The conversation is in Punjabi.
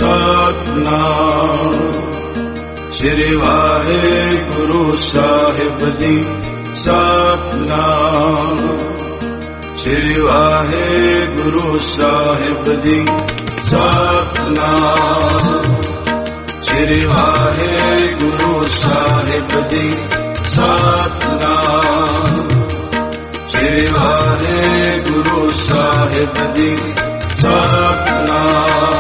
ਸਤਿਨਾਮ ਸ੍ਰੀ ਵਾਹਿਗੁਰੂ ਸਾਹਿਬ ਜੀ। ਸਤਿਨਾਮ ਸ੍ਰੀ ਵਾਹਿਗੁਰੂ ਸਾਹਿਬ ਜੀ। ਸਤਿਨਾਮ ਸ੍ਰੀ ਵਾਹਿਗੁਰੂ ਸਾਹਿਬ ਜੀ। ਸਤਿਨਾਮ ਸ੍ਰੀ ਵਾਹਿਗੁਰੂ ਸਾਹਿਬ ਜੀ। ਸਤਿਨਾਮ